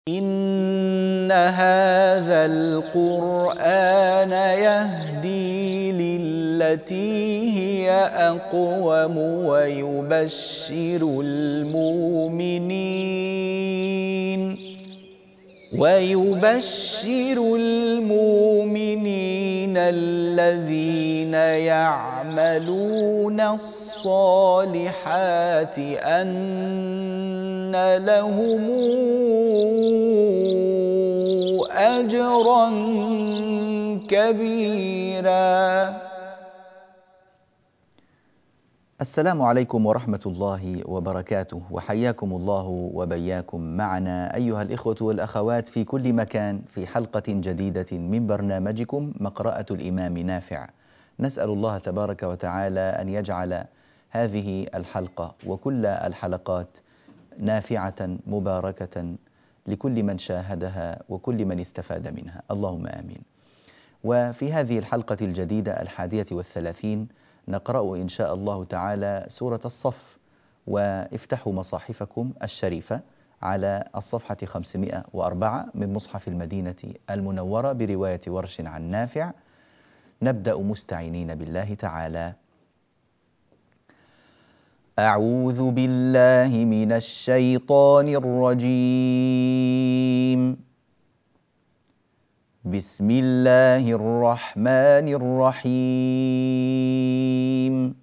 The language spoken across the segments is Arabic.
إن هذا القرآن يهدي للتي هي أقوم ويبشر المؤمنين الذين يعملون الصالحات أن لهم أجرا كبيرا. السلام عليكم ورحمة الله وبركاته، وحياكم الله وبياكم معنا أيها الإخوة والأخوات في كل مكان في حلقة جديدة من برنامجكم مقرأة الإمام نافع. نسأل الله تبارك وتعالى أن يجعل هذه الحلقة وكل الحلقات نافعة مباركة لكل من شاهدها وكل من استفاد منها، اللهم آمين. وفي هذه الحلقة الجديدة 31 نقرأ إن شاء الله تعالى سورة الصف، وافتحوا مصاحفكم الشريفة على الصفحة 504 من مصحف المدينة المنورة برواية ورش عن نافع. نبدأ مستعينين بالله تعالى. أعوذ بالله من الشيطان الرجيم. بسم الله الرحمن الرحيم.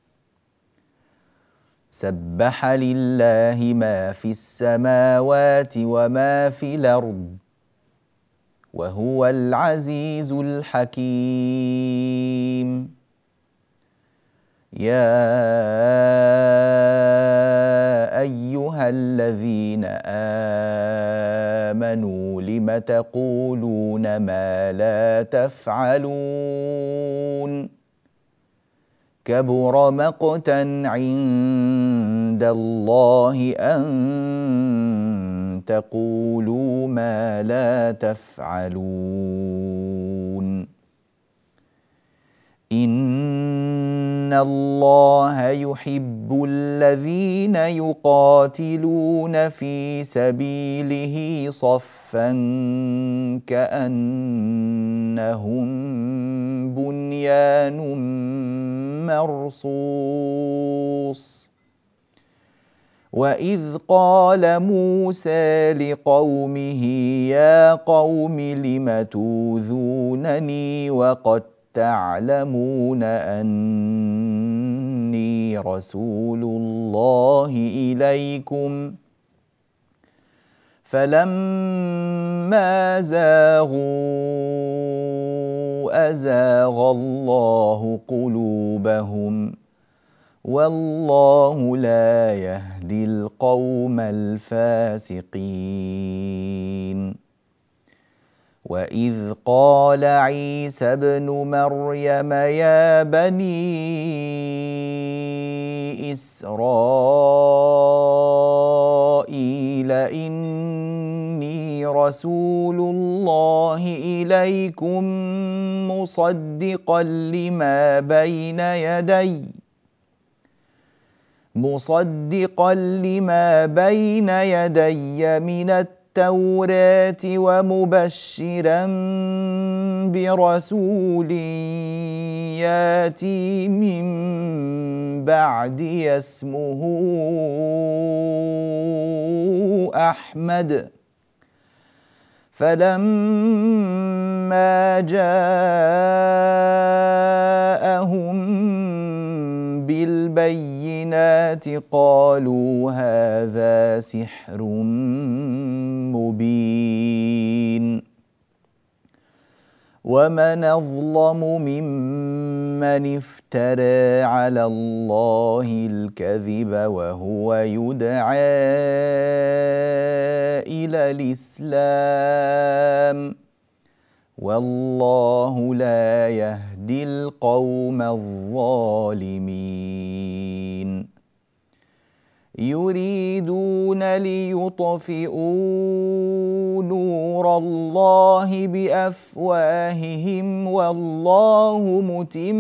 سبح لله ما في السماوات وما في الأرض وهو العزيز الحكيم. يا أيها الذين آمنوا لم تقولون ما لا تفعلون؟ كبر مقتا عند الله أن تقولوا ما لا تفعلون. إن الله يحب الذين يقاتلون في سبيله صفا كأنهم بنيان مرصوص. وإذ قال موسى لقومه يا قوم لم توذونني وقد تعلمون أني رسول الله إليكم؟ فلما زاغوا أزاغ الله قلوبهم والله لا يهدي القوم الفاسقين. وإذ قال عيسى ابن مريم يا بني إسرائيل إني رسول الله إليكم مصدقا لما بين يدي من التوراة ومبشرا برسول ياتي من بعدي اسمه أحمد. فلما جاءهم بالبينات قالوا هذا سحر مبين. ومن أظلم ممن افترى على الله الكذب وهو يدعى إلى الإسلام والله لا يهدي القوم الظالمين. يريدون ليطفئوا نور الله بأفواههم والله متم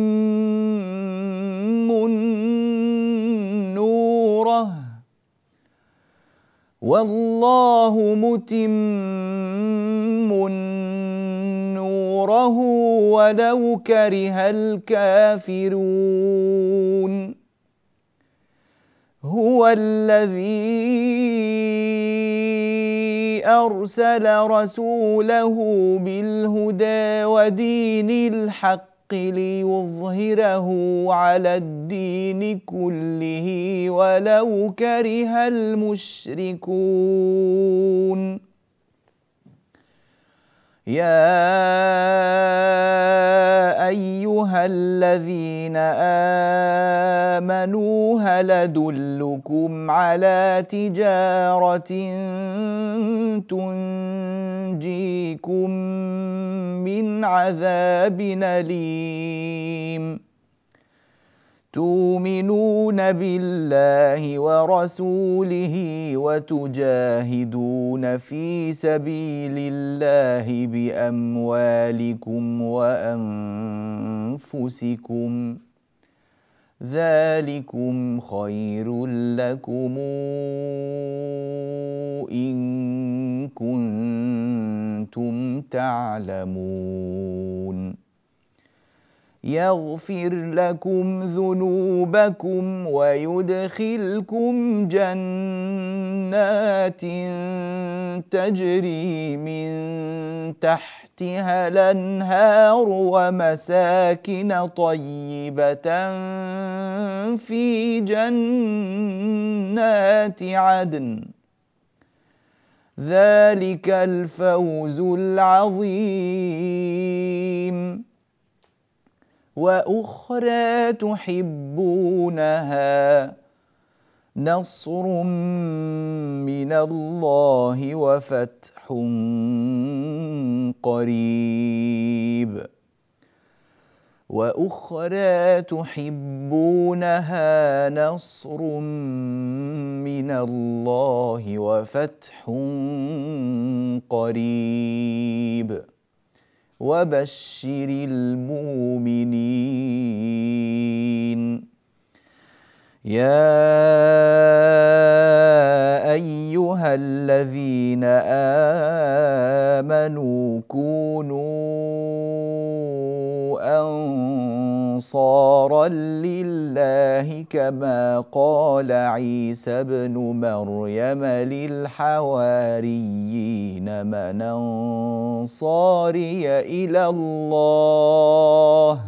نوره والله متم نوره ولو كره الكافرون. هو الذي أرسل رسوله بالهدى ودين الحق ليظهره على الدين كله ولو كره المشركون. يا أيها الذين آمنوا هل أدلكم على تجارة تنجيكم من عذاب أليم تؤمنون بالله ورسوله وتجاهدون في سبيل الله بأموالكم وأنفسكم ذلكم خير لكم إن كنتم تعلمون. يغفر لكم ذنوبكم ويدخلكم جنات تجري من تحتها الأنهار ومساكن طيبة في جنات عدن ذلك الفوز العظيم. وأخرى تحبونها نصر من الله وفتح قريب. وأخرى تحبونها نصر من الله وفتح قريب وبشر المؤمنين. يا أيها الذين آمنوا كونوا أنصارا لله كما قال عيسى ابن مريم للحواريين من أنصاري إلى الله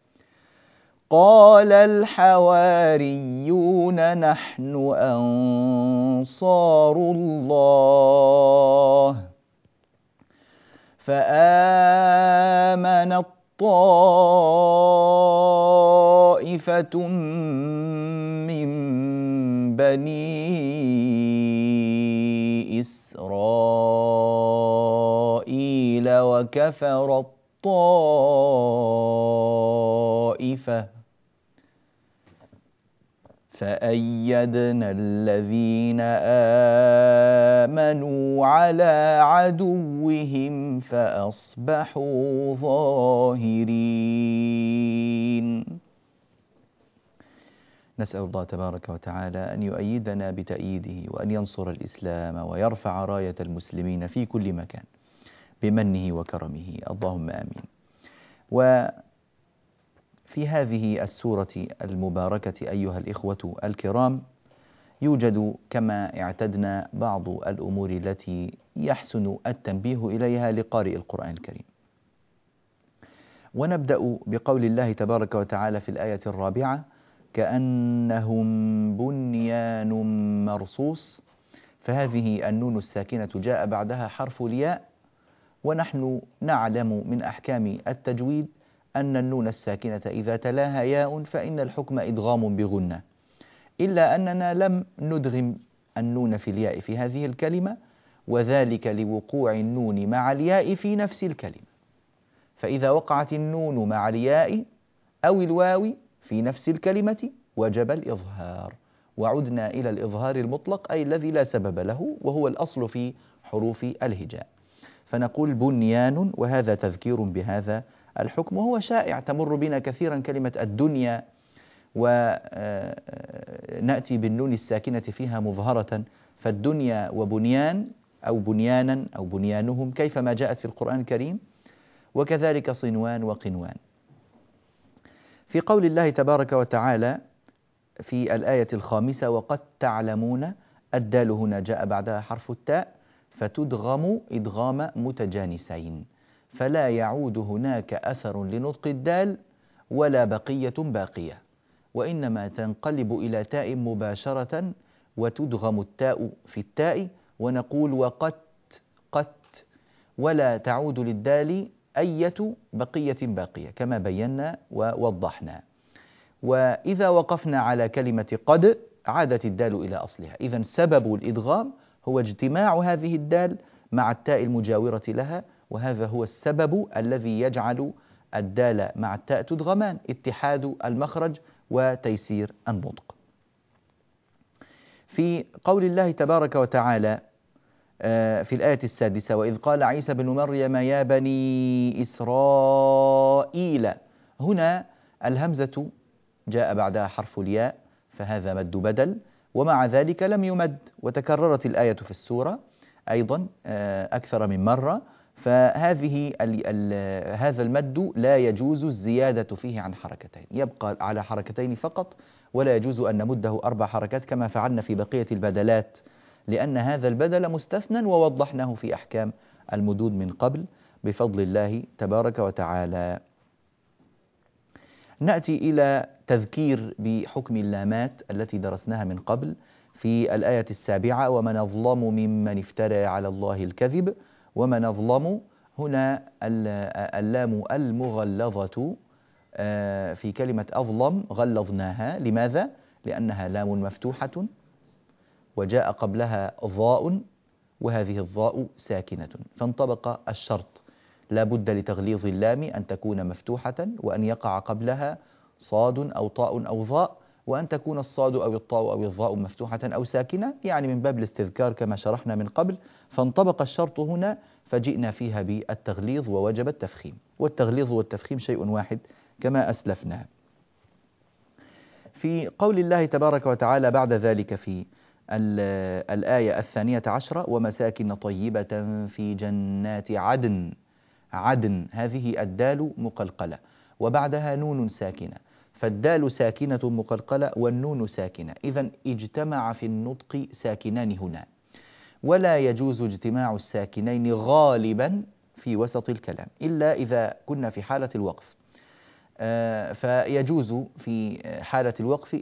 قال الحواريون نحن أنصار الله. فآمنت طائفة من بني إسرائيل وكفرت طائفة فأيدنا الذين آمنوا على عدوهم فأصبحوا ظاهرين. نسأل الله تبارك وتعالى أن يؤيدنا بتأييده وأن ينصر الإسلام ويرفع راية المسلمين في كل مكان بمنه وكرمه اللهم آمين. وفي هذه السورة المباركة أيها الإخوة الكرام يوجد كما اعتدنا بعض الأمور التي يحسن التنبيه إليها لقارئ القرآن الكريم. ونبدأ بقول الله تبارك وتعالى في الآية الرابعة كأنهم بنيان مرصوص. فهذه النون الساكنة جاء بعدها حرف الياء، ونحن نعلم من أحكام التجويد أن النون الساكنة إذا تلاها ياء فإن الحكم إدغام بغنة، إلا أننا لم ندغم النون في الياء في هذه الكلمة، وذلك لوقوع النون مع الياء في نفس الكلمة. فإذا وقعت النون مع الياء أو الواو في نفس الكلمة وجب الإظهار، وعدنا إلى الإظهار المطلق أي الذي لا سبب له، وهو الأصل في حروف الهجاء. فنقول بنيان، وهذا تذكير بهذا الحكم، وهو شائع تمر بنا كثيرا كلمة الدنيا، ونأتي بالنون الساكنة فيها مظهرة فالدنيا وبنيان أو بنيانا أو بنيانهم كيفما جاءت في القرآن الكريم، وكذلك صنوان وقنوان. في قول الله تبارك وتعالى في الآية الخامسة: وقد تعلمون، الدال هنا جاء بعدها حرف التاء فتدغم إدغام متجانسين، فلا يعود هناك أثر لنطق الدال ولا بقية باقية، وإنما تنقلب إلى تاء مباشرة وتدغم التاء في التاء، ونقول وقت قت، ولا تعود للدال أية بقية باقية كما بينا ووضحنا. وإذا وقفنا على كلمة قد عادت الدال إلى أصلها. إذن سبب الإدغام هو اجتماع هذه الدال مع التاء المجاورة لها، وهذا هو السبب الذي يجعل الدال مع التاء تدغمان: اتحاد المخرج وتيسير النطق. في قول الله تبارك وتعالى في الآية السادسة: وإذ قال عيسى بن مريم يا بني إسرائيل، هنا الهمزة جاء بعدها حرف الياء، فهذا مد بدل، ومع ذلك لم يمد، وتكررت الآية في السورة أيضا أكثر من مرة، فهذه هذا المد لا يجوز الزيادة فيه عن حركتين، يبقى على حركتين فقط، ولا يجوز أن نمده 4 حركات كما فعلنا في بقية البدلات، لأن هذا البدل مستثنى ووضحناه في أحكام المدود من قبل بفضل الله تبارك وتعالى. نأتي إلى تذكير بحكم اللامات التي درسناها من قبل في الآية السابعة: ومن أظلم ممن افترى على الله الكذب. ومن أظلم هنا اللام المغلظة في كلمة أظلم غلظناها. لماذا؟ لأنها لام مفتوحة وجاء قبلها ضاء، وهذه الضاء ساكنة، فانطبق الشرط: لا بد لتغليظ اللام أن تكون مفتوحة، وأن يقع قبلها صاد أو طاء أو ظاء، وأن تكون الصاد أو الطاء أو الظاء مفتوحة أو ساكنة، يعني من باب الاستذكار كما شرحنا من قبل. فانطبق الشرط هنا فجئنا فيها بالتغليظ ووجب التفخيم، والتغليظ والتفخيم شيء واحد كما أسلفنا. في قول الله تبارك وتعالى بعد ذلك في الآية 12: ومساكن طيبة في جنات عدن. عدن هذه الدال مقلقلة وبعدها نون ساكنة، فالدال ساكنة مقلقلة والنون ساكنة، إذن اجتمع في النطق ساكنان هنا، ولا يجوز اجتماع الساكنين غالبا في وسط الكلام إلا إذا كنا في حالة الوقف، فيجوز في حالة الوقف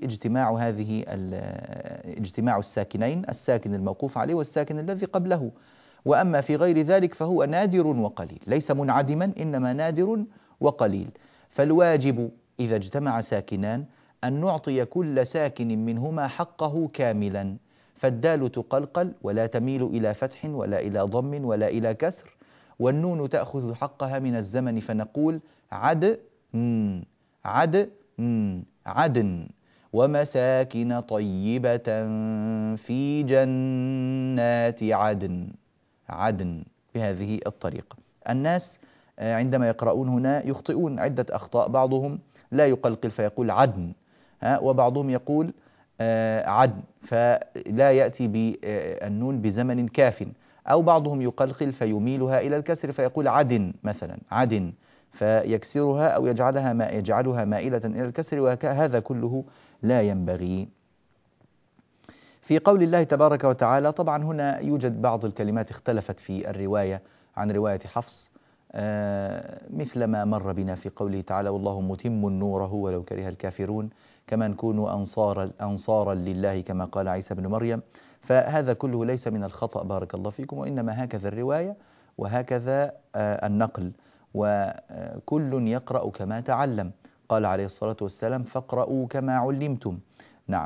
اجتماع الساكنين، الساكن الموقوف عليه والساكن الذي قبله، وأما في غير ذلك فهو نادر وقليل، ليس منعدما إنما نادر وقليل. فالواجب إذا اجتمع ساكنان أن نعطي كل ساكن منهما حقه كاملا، فالدال تقلقل ولا تميل إلى فتح ولا إلى ضم ولا إلى كسر، والنون تأخذ حقها من الزمن، فنقول عد عد عدن، ومساكن طيبة في جنات عدن. عدن بهذه الطريقة. الناس عندما يقرؤون هنا يخطئون عدة أخطاء، بعضهم لا يقلقل فيقول عدن، وبعضهم يقول عدن فلا يأتي بالنون بزمن كاف، أو بعضهم يقلقل فيميلها إلى الكسر فيقول عدن مثلا، عدن، فيكسرها أو يجعلها مائلة إلى الكسر، وهذا كله لا ينبغي. في قول الله تبارك وتعالى، طبعا هنا يوجد بعض الكلمات اختلفت في الرواية عن رواية حفص، مثل ما مر بنا في قوله تعالى: والله متم نوره ولو كره الكافرون، كما نكونوا أنصارا لله كما قال عيسى بن مريم. فهذا كله ليس من الخطأ بارك الله فيكم، وإنما هكذا الرواية وهكذا النقل، وكل يقرأ كما تعلم. قال عليه الصلاة والسلام: فاقرأوا كما علمتم. نعم.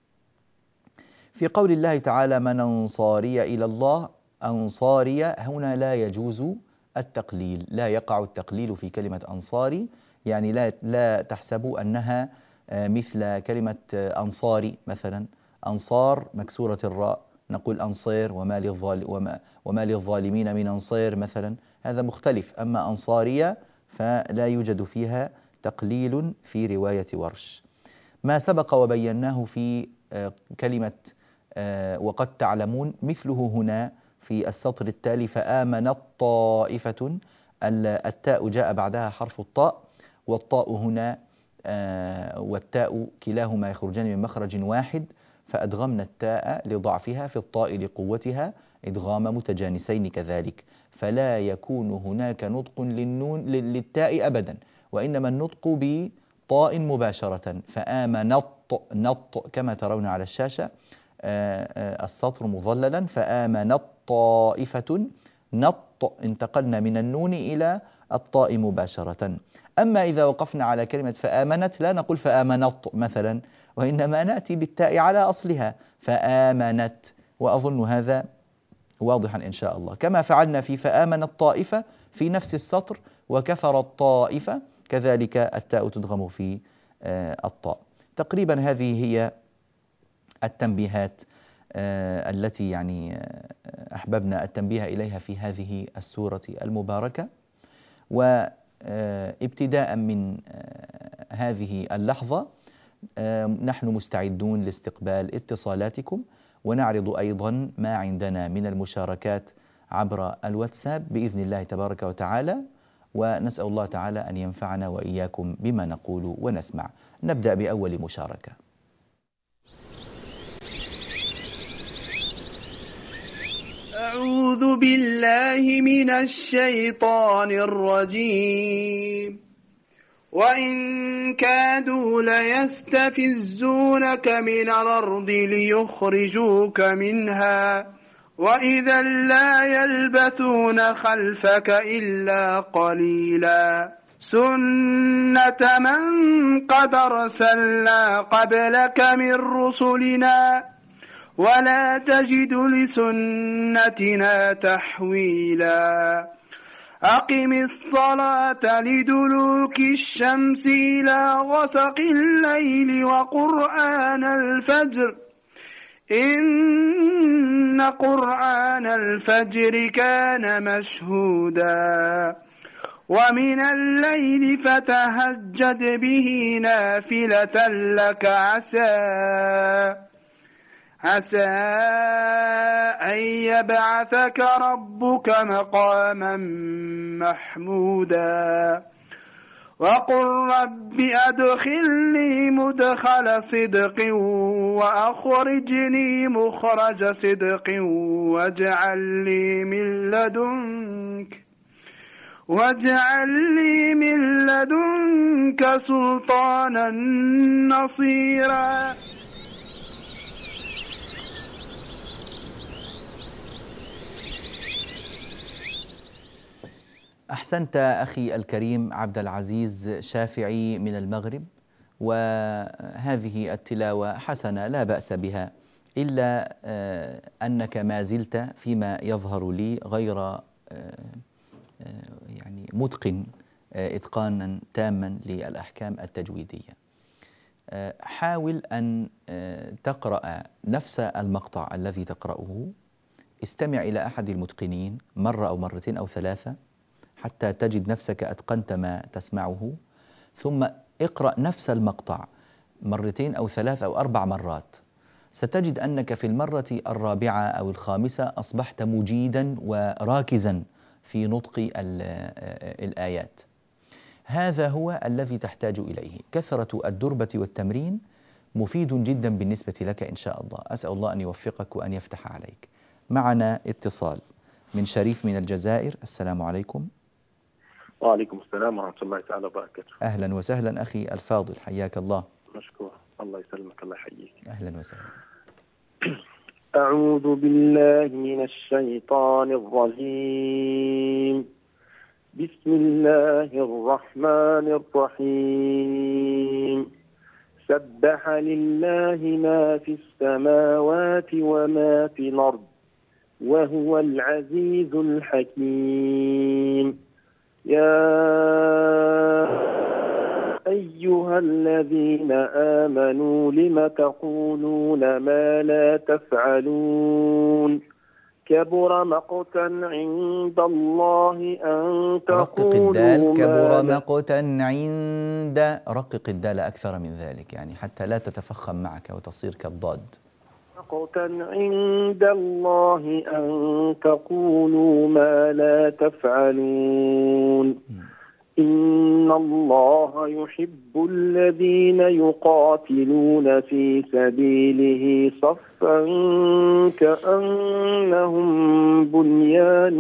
في قول الله تعالى: من أنصاري إلى الله، أنصاري هنا لا يجوز التقليل، لا يقع التقليل في كلمة أنصاري، يعني لا تحسبوا أنها مثل كلمة أنصاري مثلا، أنصار مكسورة الراء نقول أنصير، وما للظالمين من أنصير مثلا، هذا مختلف. أما أنصارية فلا يوجد فيها تقليل في رواية ورش. ما سبق وبيناه في كلمة وقد تعلمون مثله هنا في السطر التالي فآمنت طائفة، التاء جاء بعدها حرف الطاء، والطاء هنا والتاء كلاهما يخرجان من مخرج واحد، فأدغمنا التاء لضعفها في الطاء لقوتها إدغام متجانسين كذلك، فلا يكون هناك نطق للتاء أبدا، وإنما النطق بطاء مباشرة. فآمنت نط كما ترون على الشاشة، السطر مظللا، فآمنت طائفة نط، انتقلنا من النون إلى الطاء مباشرة. أما إذا وقفنا على كلمة فآمنت لا نقول فآمنت مثلا، وإنما نأتي بالتاء على أصلها فآمنت، وأظن هذا واضحا إن شاء الله. كما فعلنا في فآمن الطائفة في نفس السطر، وكفر الطائفة كذلك التاء تدغم في الطاء. تقريبا هذه هي التنبيهات التي يعني أحببنا التنبيه إليها في هذه السورة المباركة. وابتداء من هذه اللحظة نحن مستعدون لاستقبال اتصالاتكم، ونعرض أيضا ما عندنا من المشاركات عبر الواتساب بإذن الله تبارك وتعالى، ونسأل الله تعالى أن ينفعنا وإياكم بما نقول ونسمع. نبدأ بأول مشاركة. أعوذ بالله من الشيطان الرجيم. وإن كادوا ليستفزونك من الأرض ليخرجوك منها وإذا لا يلبثون خلفك إلا قليلا سنة من قد أرسلنا قبلك من رسلنا ولا تجد لسنتنا تحويلا أقم الصلاة لدلوك الشمس إلى غسق الليل وقرآن الفجر إن قرآن الفجر كان مشهودا ومن الليل فتهجد به نافلة لك عسى أن يبعثك ربك مقاما محمودا وقل رب أدخلني مدخل صدق وأخرجني مخرج صدق واجعل لي من لدنك سلطانا نصيرا. أحسنت أخي الكريم عبد العزيز شافعي من المغرب، وهذه التلاوة حسنة لا بأس بها، إلا أنك ما زلت فيما يظهر لي غير يعني متقن إتقانا تاما للأحكام التجويدية. حاول أن تقرأ نفس المقطع الذي تقرأه، استمع إلى أحد المتقنين مرة أو مرتين أو ثلاثة حتى تجد نفسك أتقنت ما تسمعه، ثم اقرأ نفس المقطع مرتين أو ثلاث أو 4 مرات، ستجد أنك في المرة الرابعة أو الخامسة أصبحت مجيدا وراكزا في نطق الآيات. هذا هو الذي تحتاج إليه. كثرة الدربة والتمرين مفيد جدا بالنسبة لك إن شاء الله. أسأل الله أن يوفقك وأن يفتح عليك. معنا اتصال من شريف من الجزائر. السلام عليكم. وعليكم السلام ورحمة الله تعالى وبركاته. أهلا وسهلا أخي الفاضل، حياك الله. مشكور، الله يسلمك، الله يحييك. أهلا وسهلا. أعوذ بالله من الشيطان الرجيم. بسم الله الرحمن الرحيم. سبح لله ما في السماوات وما في الأرض وهو العزيز الحكيم. يا أيها الذين آمنوا لم تقولون ما لا تفعلون كبر مقتا عند الله أن تقولوا كبر مقتا عند، رقق الدال أكثر من ذلك يعني حتى لا تتفخم معك وتصير كالضاد. مقتا عند الله أن تقولوا ما لا تفعلون إن الله يحب الذين يقاتلون في سبيله صفا كأنهم بنيان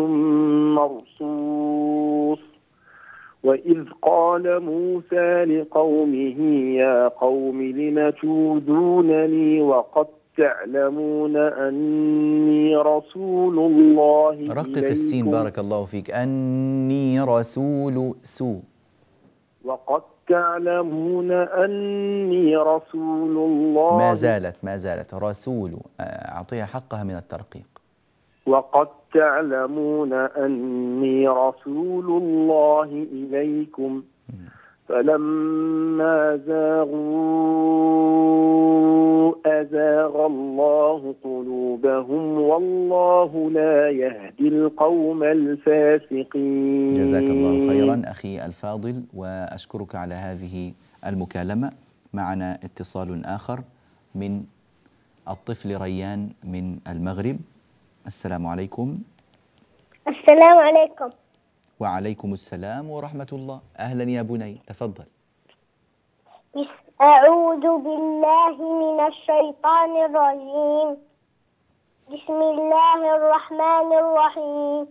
مرصوص وإذ قال موسى لقومه يا قوم لم توذونني وقد تعلمون أني رسول الله رقق السين إليكم بارك الله فيك. أني رسول سوء. وقد تعلمون أني رسول الله ما زالت رسول. أعطيها حقها من الترقيق. وقد تعلمون أني رسول الله إليكم فلما زاغوا أزاغ الله قلوبهم والله لا يهدي القوم الفاسقين. جزاك الله خيرا أخي الفاضل، وأشكرك على هذه المكالمة. معنا اتصال آخر من الطفل ريان من المغرب. السلام عليكم. السلام عليكم. وعليكم السلام ورحمة الله. أهلا يا بني، تفضل. أعوذ بالله من الشيطان الرجيم. بسم الله الرحمن الرحيم.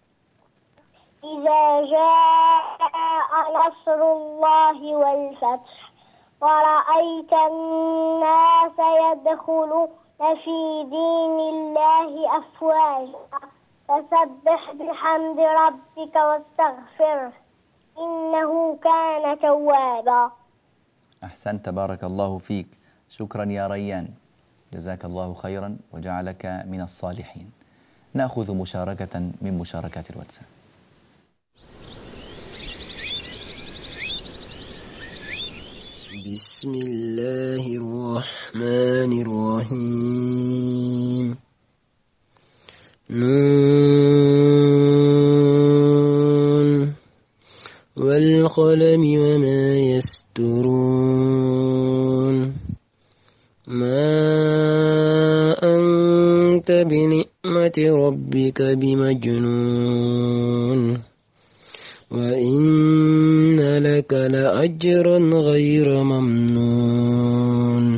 إذا جاء نصر الله والفتح ورأيت الناس يدخلون في دين الله أفواجا فسبح بحمد ربك واستغفره إنه كان توابا. أحسنت، بارك الله فيك. شكرا يا ريان، جزاك الله خيرا وجعلك من الصالحين. نأخذ مشاركة من مشاركات الواتساب. بسم الله الرحمن الرحيم. نون والقلم وما يسطرون. ما أنت بنعمة ربك بمجنون وإن لك لأجرا غير ممنون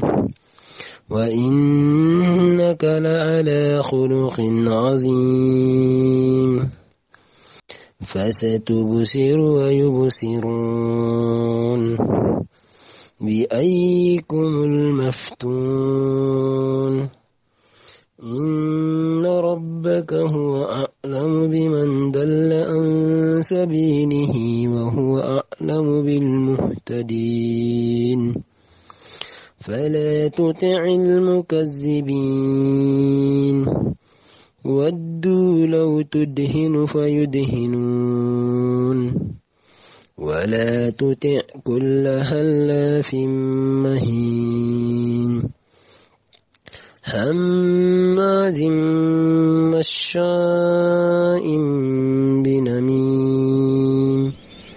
وإنك لعلى خلق عظيم. فستبصر ويبصرون بأيكم المفتون. إن ربك هو أعلم بمن ضل عن سبيله وهو أعلم بالمهتدين. فلا تطع المكذبين ودوا لو تدهن فيدهنون ولا تطع كل هلاف مهين هماز مشاء بنميم.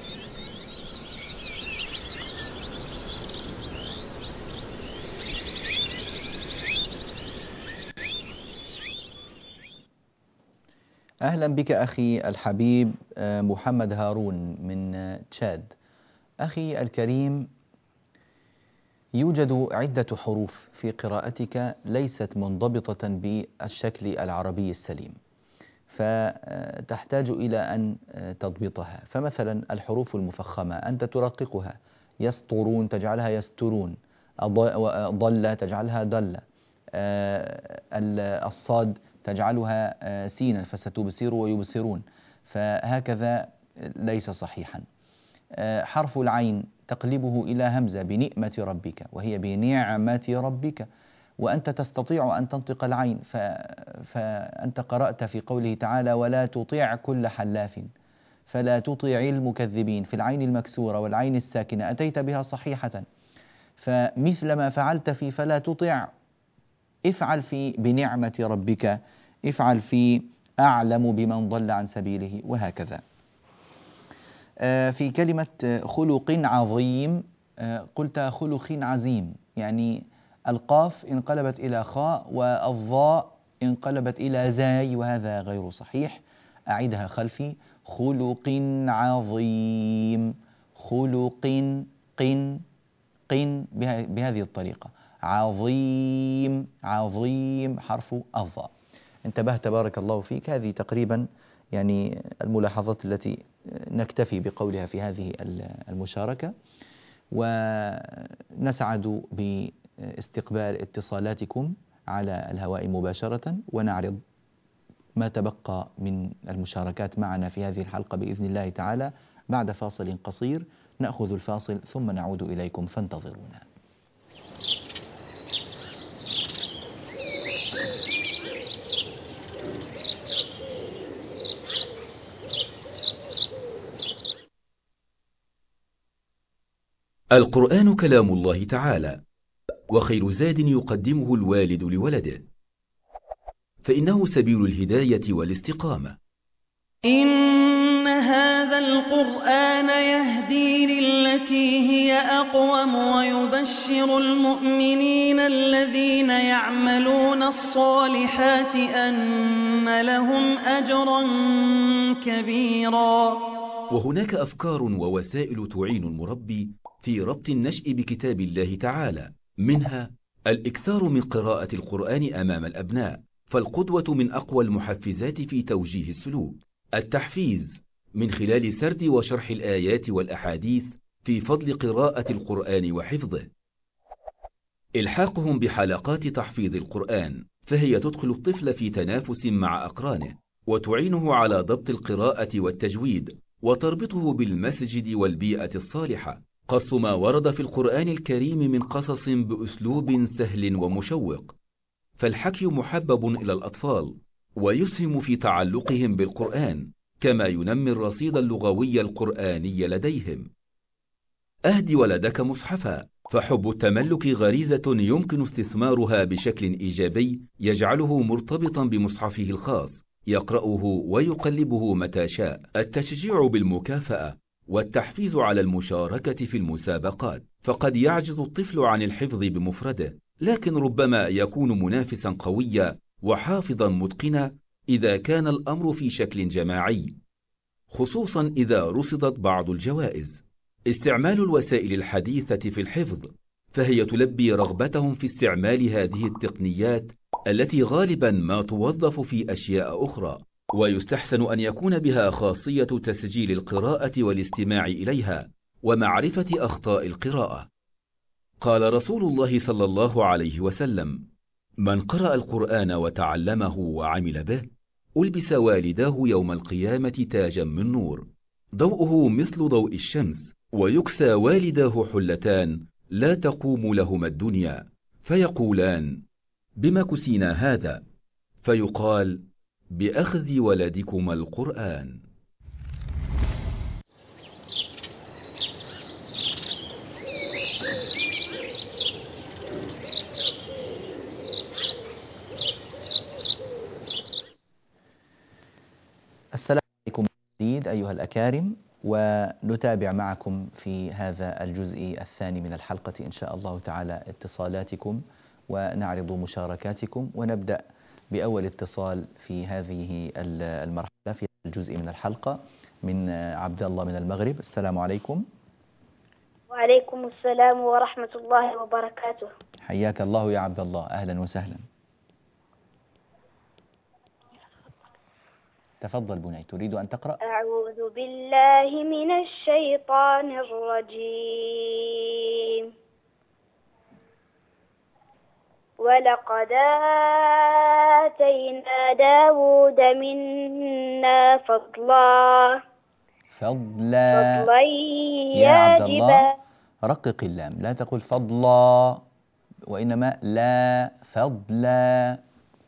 أهلا بك أخي الحبيب محمد هارون من تشاد. أخي الكريم، يوجد عدة حروف في قراءتك ليست منضبطة بالشكل العربي السليم، فتحتاج إلى أن تضبطها. فمثلا الحروف المفخمة أنت ترققها، يسطرون تجعلها يسترون، ضل تجعلها ضل، الصاد تجعلها سينا فستبصر ويبصرون، فهكذا ليس صحيحا. حرف العين تقلبه إلى همزة بنعمة ربك، وهي بنعمة ربك، وأنت تستطيع أن تنطق العين، فأنت قرأت في قوله تعالى ولا تطيع كل حلاف، فلا تطيع المكذبين، في العين المكسورة والعين الساكنة أتيت بها صحيحة. فمثل ما فعلت في فلا تطيع افعل في بنعمة ربك، افعل في أعلم بمن ضل عن سبيله، وهكذا. في كلمة خلق عظيم قلت خلق عظيم، يعني القاف انقلبت إلى خاء، والضاء انقلبت إلى زاي، وهذا غير صحيح. أعيدها خلفي: خلق عظيم، خلق، قن، قن بهذه الطريقة. عظيم، عظيم حرف الضاء. انتبهت بارك الله فيك. هذه تقريبا يعني الملاحظات التي نكتفي بقولها في هذه المشاركة، ونسعد باستقبال اتصالاتكم على الهواء مباشرة، ونعرض ما تبقى من المشاركات معنا في هذه الحلقة بإذن الله تعالى بعد فاصل قصير. نأخذ الفاصل ثم نعود إليكم، فانتظرونا. القرآن كلام الله تعالى، وخير زاد يقدمه الوالد لولده، فإنه سبيل الهداية والاستقامة. إن هذا القرآن يهدي للتي هي أقوم، ويبشر المؤمنين الذين يعملون الصالحات أن لهم أجرا كبيرا. وهناك أفكار ووسائل تعين المربي في ربط النشء بكتاب الله تعالى، منها الإكثار من قراءة القرآن أمام الأبناء، فالقدوة من أقوى المحفزات في توجيه السلوك. التحفيز من خلال سرد وشرح الآيات والأحاديث في فضل قراءة القرآن وحفظه. إلحاقهم بحلقات تحفيظ القرآن، فهي تدخل الطفل في تنافس مع أقرانه، وتعينه على ضبط القراءة والتجويد، وتربطه بالمسجد والبيئة الصالحة. قص ما ورد في القرآن الكريم من قصص بأسلوب سهل ومشوق، فالحكي محبب إلى الأطفال، ويسهم في تعلقهم بالقرآن، كما ينمي الرصيد اللغوي القرآني لديهم. أهدي ولدك مصحفا، فحب التملك غريزة يمكن استثمارها بشكل إيجابي يجعله مرتبطا بمصحفه الخاص، يقرأه ويقلبه متى شاء. التشجيع بالمكافأة والتحفيز على المشاركة في المسابقات، فقد يعجز الطفل عن الحفظ بمفرده، لكن ربما يكون منافسا قويا وحافظا متقنا إذا كان الأمر في شكل جماعي، خصوصا إذا رصدت بعض الجوائز. استعمال الوسائل الحديثة في الحفظ، فهي تلبي رغبتهم في استعمال هذه التقنيات التي غالبا ما توظف في أشياء أخرى، ويستحسن أن يكون بها خاصية تسجيل القراءة والاستماع إليها ومعرفة أخطاء القراءة. قال رسول الله صلى الله عليه وسلم: من قرأ القرآن وتعلمه وعمل به ألبس والداه يوم القيامة تاجا من نور، ضوءه مثل ضوء الشمس، ويكسى والداه حلتان لا تقوم لهما الدنيا، فيقولان: بما كسينا هذا؟ فيقال: بأخذ ولدكما القرآن. السلام عليكم جديد أيها الأكارم، ونتابع معكم في هذا الجزء الثاني من الحلقة إن شاء الله تعالى اتصالاتكم، ونعرض مشاركاتكم، ونبدأ بأول اتصال في هذه المرحلة في الجزء من الحلقة من عبد الله من المغرب. السلام عليكم. وعليكم السلام ورحمة الله وبركاته. حياك الله يا عبد الله، أهلا وسهلا. تفضل بني، تريد أن تقرأ؟ أعوذ بالله من الشيطان الرجيم. ولقد آتينا داود منا فضلا. فضلا يا عبد الله، رقق اللام، لا تقل فضلا، وإنما لا، فضلا.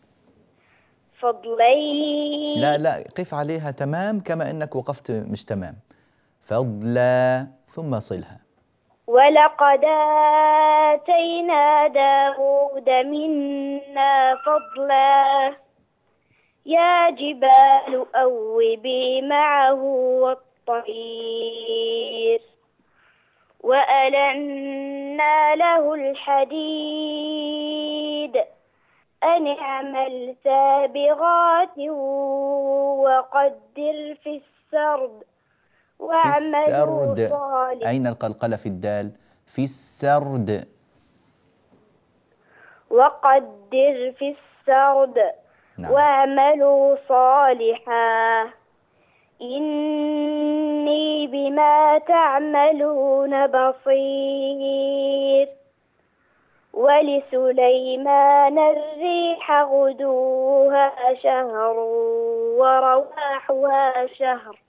فضلي. لا قف عليها تمام كما أنك وقفت مش تمام. فضلا ثم صلها. ولقد آتينا داود منا فضلا يا جبال أوبي معه والطير وألنا له الحديد أن اعمل سابغات وقدر في السرد واعملوا السرد. صالحا. أين القلقلة في الدال؟ في السرد. وقدر في السرد نعم. واعملوا صالحا إني بما تعملون بصير. ولسليمان الريح غدوها شهر ورواحها شهر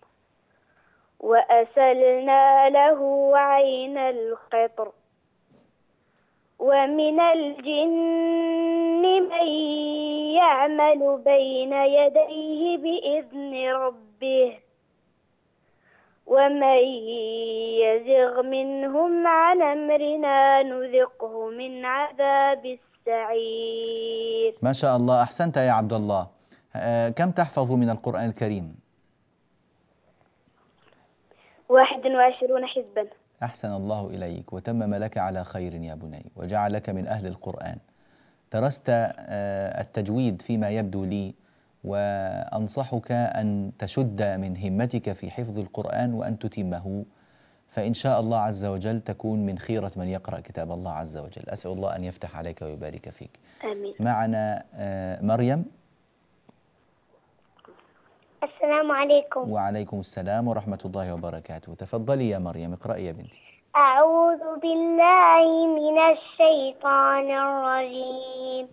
وأسلنا له عين القطر. ومن الجن من يعمل بين يديه بإذن ربه ومن يزغ منهم عن أمرنا نذقه من عذاب السعير. ما شاء الله، أحسنت يا عبد الله. كم تحفظ من القرآن الكريم؟ 21 حزبا. أحسن الله إليك وتمم لك على خير يا بني وجعلك من أهل القرآن. درست التجويد فيما يبدو لي، وأنصحك أن تشد من همتك في حفظ القرآن وأن تتمه، فإن شاء الله عز وجل تكون من خيرة من يقرأ كتاب الله عز وجل. أسأل الله أن يفتح عليك ويبارك فيك. آمين. معنا مريم. السلام عليكم. وعليكم السلام ورحمة الله وبركاته. تفضلي يا مريم، اقرأي يا بنتي. أعوذ بالله من الشيطان الرجيم.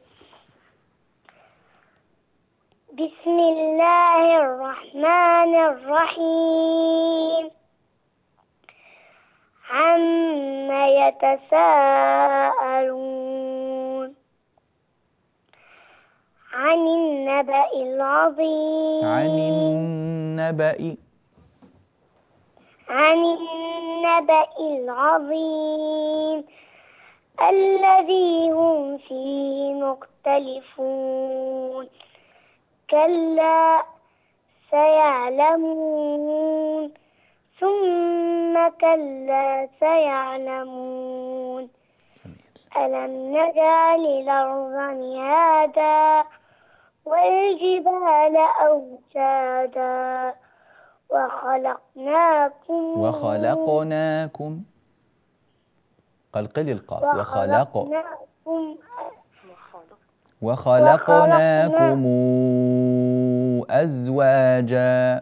بسم الله الرحمن الرحيم. عما يتساءلون عن النبأ العظيم. عن النبأ العظيم الذي هم فيه مختلفون. كلا سيعلمون ثم كلا سيعلمون. ألم نجعل الأرض مهادا والجبال أوتادا وخلقناكم قلقل القاف. وخلقناكم أزواجا.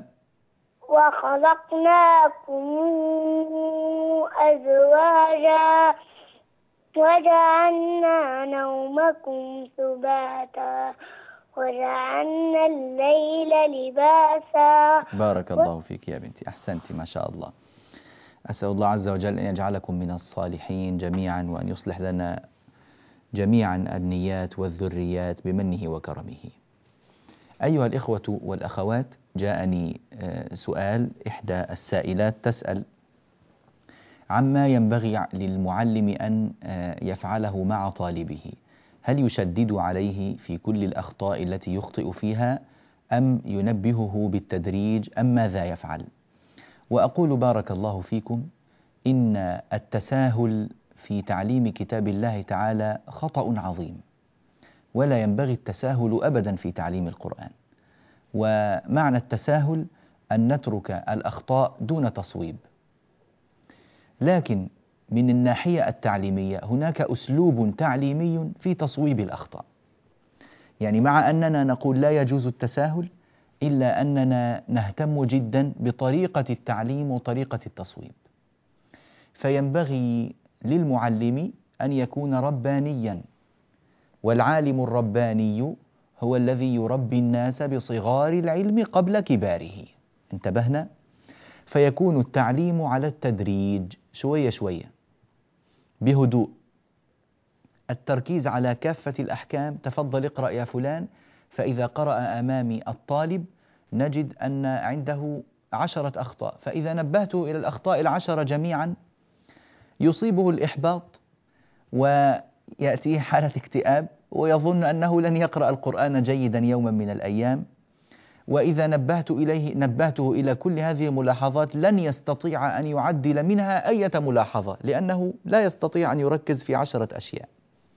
وجعلنا نومكم سباتا وجعلنا الليل لباسا. بارك الله فيك يا بنتي، أحسنتي ما شاء الله. أسأل الله عز وجل أن يجعلكم من الصالحين جميعا، وأن يصلح لنا جميعا النيات والذريات بمنه وكرمه. أيها الإخوة والأخوات، جاءني سؤال. إحدى السائلات تسأل عما ينبغي للمعلم أن يفعله مع طالبه. هل يشدد عليه في كل الأخطاء التي يخطئ فيها، أم ينبهه بالتدريج، أم ماذا يفعل؟ وأقول بارك الله فيكم، إن التساهل في تعليم كتاب الله تعالى خطأ عظيم، ولا ينبغي التساهل أبدا في تعليم القرآن. ومعنى التساهل أن نترك الأخطاء دون تصويب. لكن من الناحية التعليمية هناك أسلوب تعليمي في تصويب الأخطاء. يعني مع أننا نقول لا يجوز التساهل، إلا أننا نهتم جدا بطريقة التعليم وطريقة التصويب. فينبغي للمعلم أن يكون ربانيا، والعالم الرباني هو الذي يربي الناس بصغار العلم قبل كباره. انتبهنا؟ فيكون التعليم على التدريج، شوية شوية، بهدوء، التركيز على كافة الأحكام. تفضل اقرأ يا فلان. فإذا قرأ أمامي الطالب نجد أن عنده 10 أخطاء، فإذا نبهته إلى الأخطاء 10 جميعا يصيبه الإحباط ويأتيه حالة اكتئاب، ويظن أنه لن يقرأ القرآن جيدا يوما من الأيام، وإذا نبهته إلى كل هذه الملاحظات لن يستطيع أن يعدل منها أي ملاحظة، لأنه لا يستطيع أن يركز في 10 أشياء.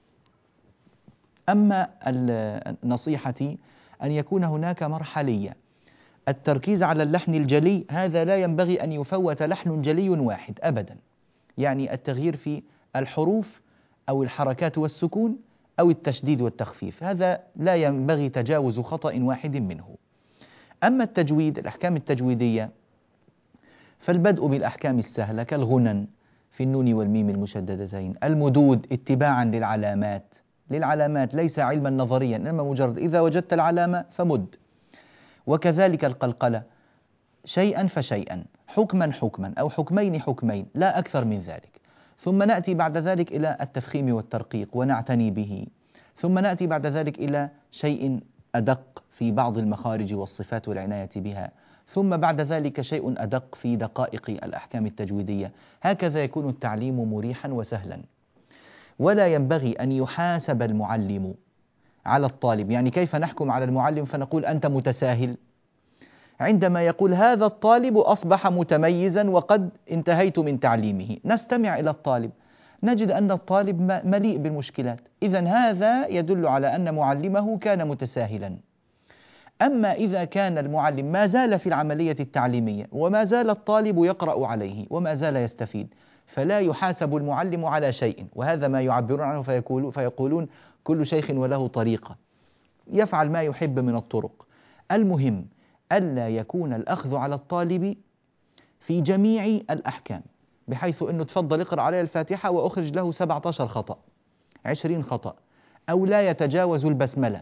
أما نصيحتي أن يكون هناك مرحلية. التركيز على اللحن الجلي هذا لا ينبغي أن يفوت لحن جلي واحد أبدا، يعني التغيير في الحروف أو الحركات والسكون أو التشديد والتخفيف، هذا لا ينبغي تجاوز خطأ واحد منه. أما التجويد، الأحكام التجويدية، فالبدء بالأحكام السهلة كالغنن في النون والميم المشددتين، المدود اتباعا للعلامات ليس علما نظريا، إنما مجرد إذا وجدت العلامة فمد. وكذلك القلقلة شيئا فشيئا، حكما أو حكمين لا أكثر من ذلك. ثم نأتي بعد ذلك إلى التفخيم والترقيق ونعتني به، ثم نأتي بعد ذلك إلى شيء أدق في بعض المخارج والصفات والعناية بها، ثم بعد ذلك شيء أدق في دقائق الأحكام التجويدية. هكذا يكون التعليم مريحا وسهلا. ولا ينبغي أن يحاسب المعلم على الطالب، يعني كيف نحكم على المعلم فنقول أنت متساهل؟ عندما يقول هذا الطالب أصبح متميزا وقد انتهيت من تعليمه، نستمع إلى الطالب نجد أن الطالب مليء بالمشكلات، إذن هذا يدل على أن معلمه كان متساهلا. أما إذا كان المعلم ما زال في العملية التعليمية وما زال الطالب يقرأ عليه وما زال يستفيد، فلا يحاسب المعلم على شيء، وهذا ما يعبرون عنه فيقولون كل شيخ وله طريقة، يفعل ما يحب من الطرق. المهم ألا يكون الأخذ على الطالب في جميع الأحكام، بحيث أنه تفضل اقرأ عليه الفاتحة وأخرج له 17 خطأ 20 خطأ، أو لا يتجاوز البسملة،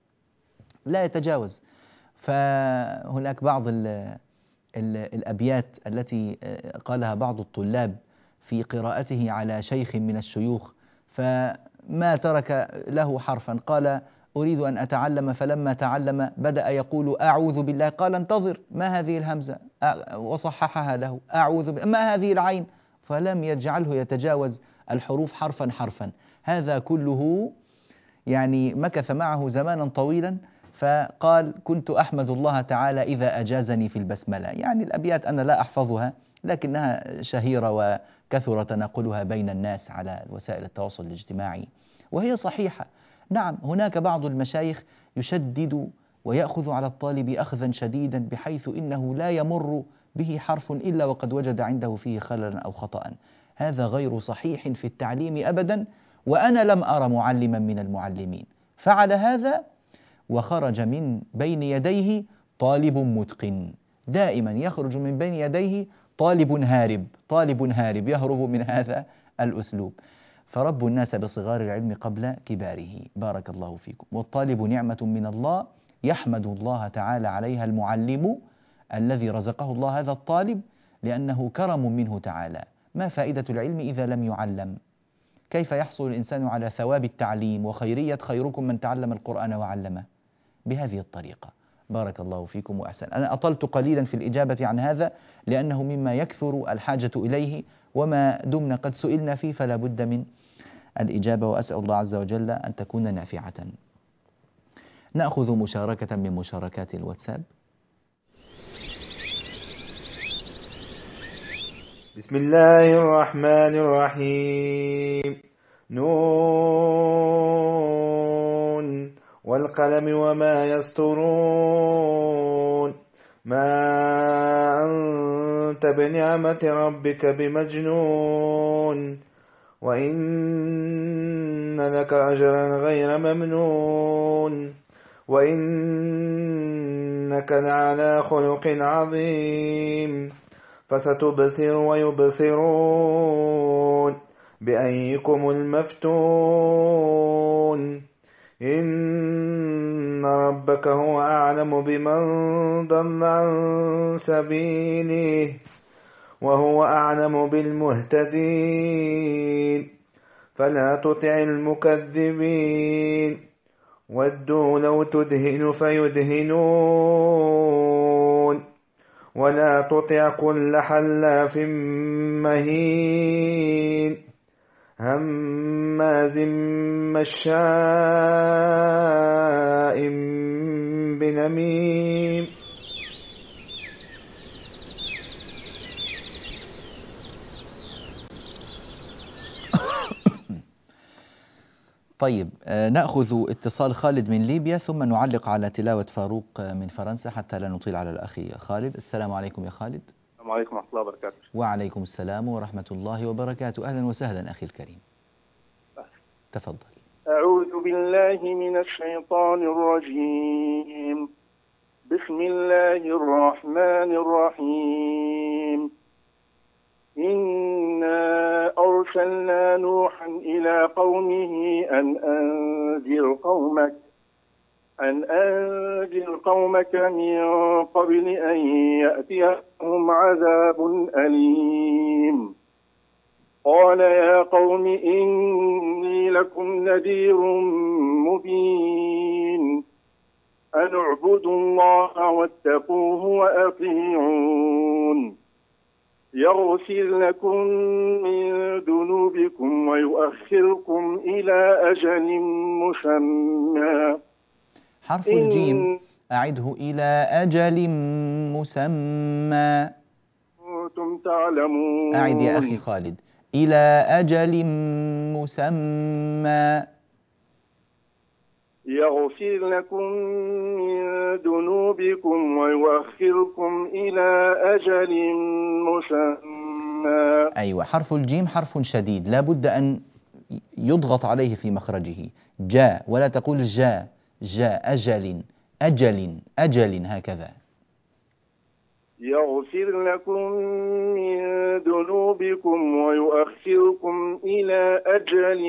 لا يتجاوز. فهناك بعض الأبيات التي قالها بعض الطلاب في قراءته على شيخ من الشيوخ، فما ترك له حرفا، قال أريد أن أتعلم، فلما تعلم بدأ يقول أعوذ بالله، قال انتظر ما هذه الهمزة، وصححها له أعوذ بالله، ما هذه العين، فلم يجعله يتجاوز الحروف حرفا. هذا كله يعني مكث معه زمانا طويلا، فقال كنت أحمد الله تعالى إذا أجازني في البسملة. يعني الأبيات أنا لا أحفظها، لكنها شهيرة وكثر تناقلها بين الناس على وسائل التواصل الاجتماعي، وهي صحيحة. نعم، هناك بعض المشايخ يشدد ويأخذ على الطالب أخذا شديدا، بحيث إنه لا يمر به حرف إلا وقد وجد عنده فيه خللا أو خطأ. هذا غير صحيح في التعليم أبدا، وأنا لم أرى معلما من المعلمين فعل هذا وخرج من بين يديه طالب متقن. دائما يخرج من بين يديه طالب هارب يهرب من هذا الأسلوب. فرب الناس بصغار العلم قبل كباره، بارك الله فيكم. والطالب نعمة من الله يحمد الله تعالى عليها المعلم الذي رزقه الله هذا الطالب، لأنه كرم منه تعالى. ما فائدة العلم إذا لم يعلم؟ كيف يحصل الإنسان على ثواب التعليم وخيرية خيركم من تعلم القرآن وعلمه؟ بهذه الطريقة. بارك الله فيكم وأحسن. أنا أطلت قليلا في الإجابة عن هذا لأنه مما يكثر الحاجة إليه، وما دمنا قد سئلنا فيه فلا بد من الإجابة، وأسأل الله عز وجل أن تكون نافعة. نأخذ مشاركة من مشاركات الواتساب. بسم الله الرحمن الرحيم. نون والقلم وما يسطرون، ما أنت بنعمة ربك بمجنون، وإن لك أجرا غير ممنون، وإنك لعلى خلق عظيم، فستبصر ويبصرون بأيكم المفتون، إن ربك هو أعلم بمن ضل عن سبيله وهو أعلم بالمهتدين، فلا تطع المكذبين، ودوا لو تدهن فيدهنون، ولا تطع كل حلاف مهين، هماز مشاء بنميم. طيب نأخذ اتصال خالد من ليبيا ثم نعلق على تلاوة فاروق من فرنسا حتى لا نطيل على الأخ خالد. السلام عليكم يا خالد. السلام عليكم ورحمة الله وبركاته. وعليكم السلام ورحمة الله وبركاته. أهلا وسهلا أخي الكريم، تفضل. أعوذ بالله من الشيطان الرجيم. بسم الله الرحمن الرحيم. إنا أرسلنا نوحا إلى قومه أن أنذر قومك من قبل أن يأتيهم عذاب أليم. قال يا قوم إني لكم نذير مبين أن اعبدوا الله واتقوه وأطيعون يغفر لكم من ذنوبكم ويؤخركم إلى أجل مسمى. حرف الجيم أعده إلى أجل مسمى. كنتم تعلمون. أعد يا أخي خالد. إلى أجل مسمى. يغفر لكم من ذنوبكم ويؤخركم إلى أجل مسمى. أيوة، حرف الجيم حرف شديد لا بد أن يضغط عليه في مخرجه. جاء ولا تقول جاء. جاء أجل أجل أجل هكذا. يغفر لكم من ذنوبكم ويؤخركم إلى أجل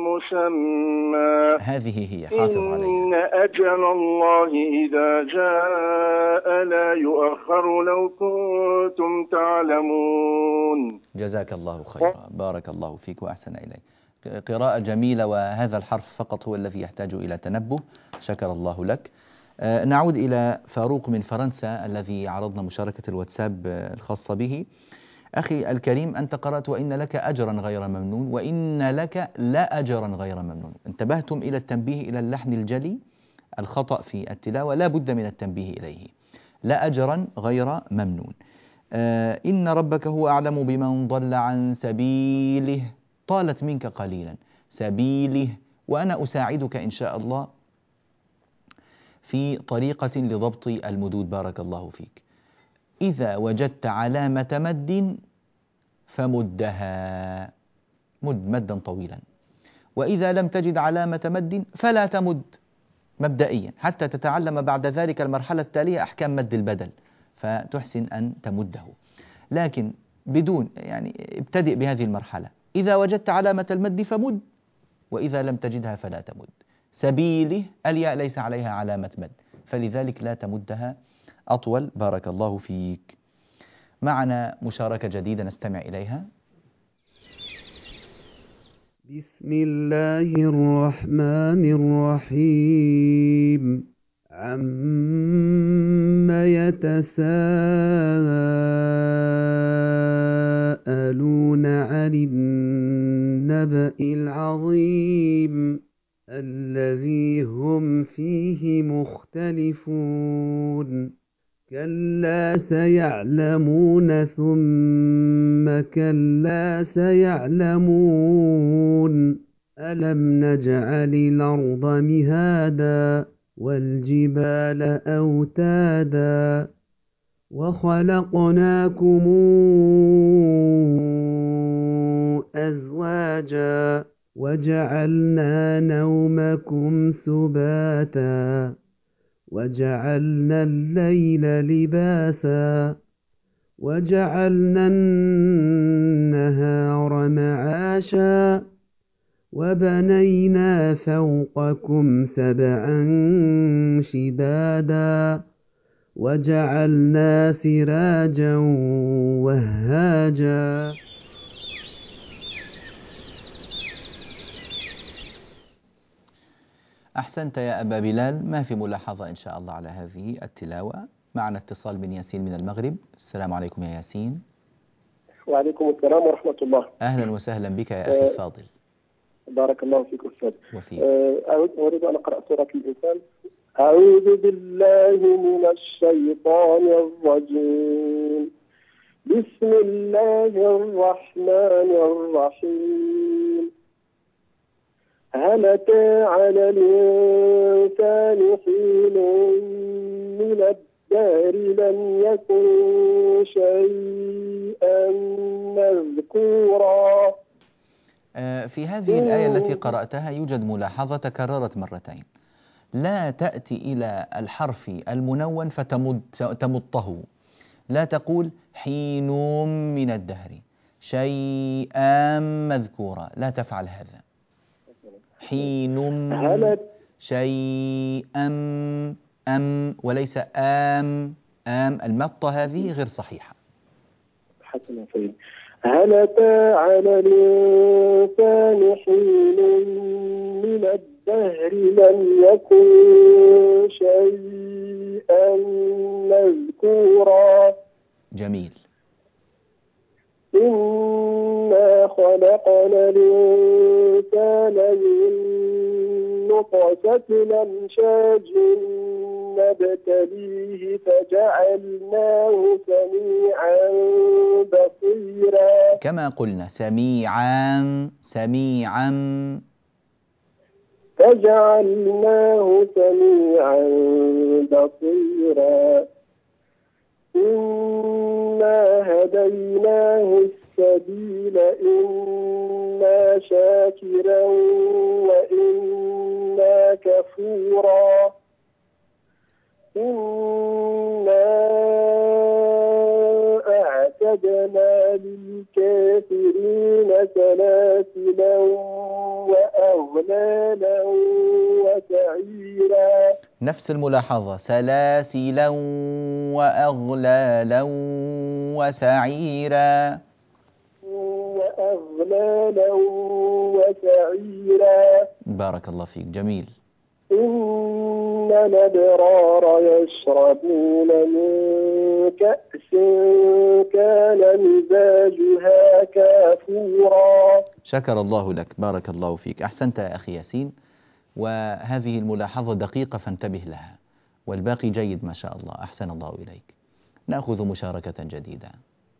مسمى. هذه هي، حافظ عليها. إن أجل الله إذا جاء لا يؤخر لو كنتم تعلمون. جزاك الله خيرا، بارك الله فيك وأحسن إليك. قراءة جميلة، وهذا الحرف فقط هو الذي يحتاج إلى تنبه. شكر الله لك. نعود إلى فاروق من فرنسا الذي عرضنا مشاركة الواتساب الخاصة به. أخي الكريم، أنت قرأت وإن لك أجرا غير ممنون وإن لك لا أجرا غير ممنون. انتبهتم إلى التنبيه إلى اللحن الجلي، الخطأ في التلاوة لا بد من التنبيه إليه. لا أجرا غير ممنون. إن ربك هو أعلم بمن ضل عن سبيله. طالت منك قليلا سبيله، وأنا أساعدك إن شاء الله في طريقة لضبط المدود. بارك الله فيك. إذا وجدت علامة مد فمدها، مد مدا طويلا، وإذا لم تجد علامة مد فلا تمد مبدئيا حتى تتعلم بعد ذلك المرحلة التالية أحكام مد البدل فتحسن أن تمده، لكن بدون ابتدئ بهذه المرحلة. إذا وجدت علامة المد فمد، وإذا لم تجدها فلا تمد. سبيله الياء ليس عليها علامة مد، فلذلك لا تمدها أطول. بارك الله فيك. معنا مشاركة جديدة نستمع إليها. بسم الله الرحمن الرحيم. عما يتساءلون عن النبأ العظيم الذي هم فيه مختلفون. كلا سيعلمون ثم كلا سيعلمون. ألم نجعل الأرض مهادا والجبال أوتادا وخلقناكم أزواجا وجعلنا نومكم سباتا وجعلنا الليل لباسا وجعلنا النهار معاشا وبنينا فوقكم سبعا شدادا وجعلنا سراجا وهاجا. أحسنت يا أبا بلال، ما في ملاحظة إن شاء الله على هذه التلاوة. معنا اتصال من ياسين من المغرب. السلام عليكم يا ياسين. وعليكم السلام ورحمة الله. أهلا وسهلا بك يا أخي الفاضل. بارك الله فيك أستاذ. وفيك. أريد أن أقرأ سورة الإنسان أعوذ بالله من الشيطان الرجيم. بسم الله الرحمن الرحيم. هل أتى على الإنسان حين من الدهر لم يكن شيئا مذكورا؟ في هذه الآية التي قرأتها يوجد ملاحظة تكررت مرتين. لا تأتي إلى الحرف المنون فتمطه، لا تقول حين من الدهر شيئا مذكورا، لا تفعل هذا. حين شيئا وليس المطة هذه غير صحيحة. هل أتى على الإنسان حين من الدهر لم يكن شيئا مذكورا؟ جميل. إنا خلقنا الإنسان من نطفة أمشاج نبتليه فجعلناه سميعا بصيرا. كما قلنا سميعا فجعلناه سميعا بصيرا. إنا هديناه السبيل إما شاكرا وإما كفورا. إنا أعتدنا للكافرين سلاسلا وأغلالا وسعيرا. نفس الملاحظة، سلاسلا وأغلالا وسعيرا. بارك الله فيك. جميل. إن الأبرار يشربون من كأس كان مزاجها كافورا. شكر الله لك، بارك الله فيك، أحسنت يا أخي ياسين. وهذه الملاحظة دقيقة فانتبه لها، والباقي جيد ما شاء الله، أحسن الله إليك. نأخذ مشاركة جديدة.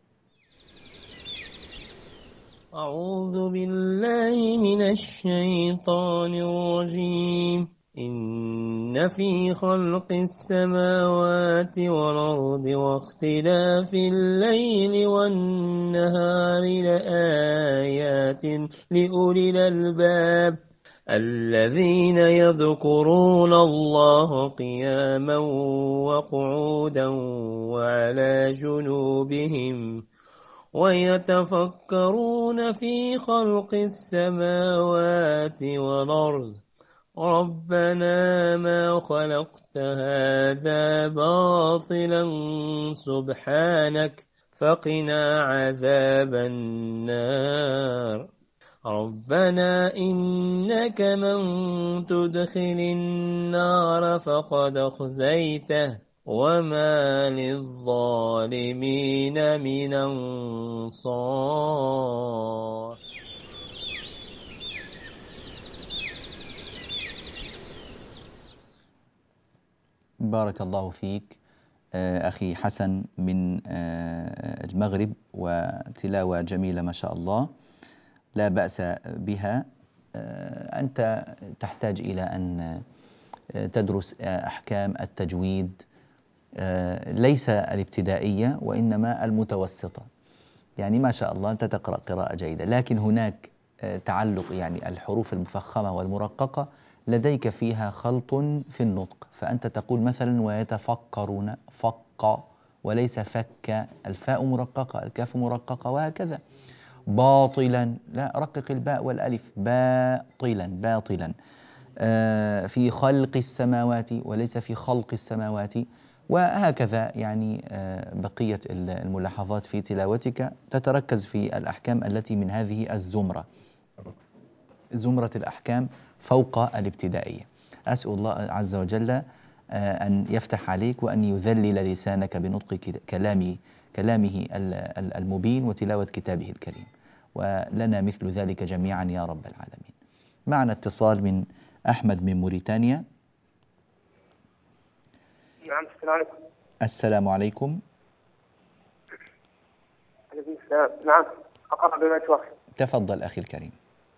أعوذ بالله من الشيطان الرجيم. إن في خلق السماوات والأرض واختلاف الليل والنهار لآيات لأولي الألباب الذين يذكرون الله قياما وقعودا وعلى جنوبهم ويتفكرون في خلق السماوات والأرض ربنا ما خلقت هذا باطلا سبحانك فقنا عذاب النار. ربنا إنك من تدخل النار فقد أخزيته وما للظالمين من أنصار. بارك الله فيك أخي حسن من المغرب، وتلاوة جميلة ما شاء الله، لا بأس بها. أنت تحتاج إلى أن تدرس أحكام التجويد، ليس الابتدائية وإنما المتوسطة، يعني ما شاء الله أنت تقرأ قراءة جيدة، لكن هناك تعلق، يعني الحروف المفخمة والمرققة لديك فيها خلط في النطق، فأنت تقول مثلا ويتفكرون فق وليس فك، الفاء مرققة الكاف مرققة وهكذا. باطلا، لا، رقق الباء والألف، باطلا. في خلق السماوات وليس في خلق السماوات، وهكذا. يعني بقية الملاحظات في تلاوتك تتركز في الأحكام التي من هذه الزمرة، زمرة الأحكام فوق الابتدائية. أسأل الله عز وجل أن يفتح عليك وأن يذلل لسانك بنطق كلامه المبين وتلاوة كتابه الكريم، ولنا مثل ذلك جميعا يا رب العالمين. معنا اتصال من أحمد من موريتانيا. نعم السلام عليكم. السلام عليكم. عليكم السلام. نعم أقرأ بما يتوافق. تفضل أخي الكريم.